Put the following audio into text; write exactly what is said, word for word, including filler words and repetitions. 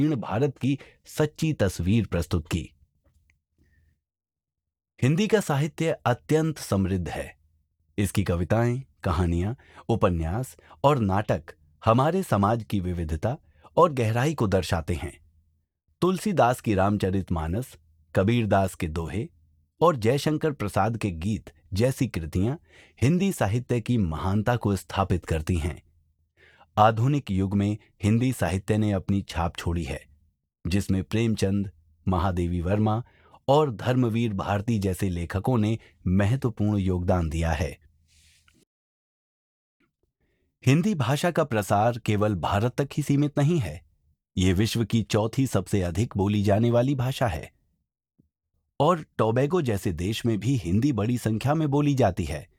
दक्षिण भारत की सच्ची तस्वीर प्रस्तुत की। हिंदी का साहित्य अत्यंत समृद्ध है। इसकी कविताएं, कहानियां, उपन्यास और नाटक हमारे समाज की विविधता और गहराई को दर्शाते हैं। तुलसीदास की रामचरितमानस, कबीरदास के दोहे और जयशंकर प्रसाद के गीत जैसी कृतियां हिंदी साहित्य की महानता को स्थापित करती हैं। आधुनिक युग में हिंदी साहित्य ने अपनी छाप छोड़ी है, जिसमें प्रेमचंद, महादेवी वर्मा और धर्मवीर भारती जैसे लेखकों ने महत्वपूर्ण योगदान दिया है। हिंदी भाषा का प्रसार केवल भारत तक ही सीमित नहीं है। ये विश्व की चौथी सबसे अधिक बोली जाने वाली भाषा है और टोबैगो जैसे देश में भी हिंदी बड़ी संख्या में बोली जाती है।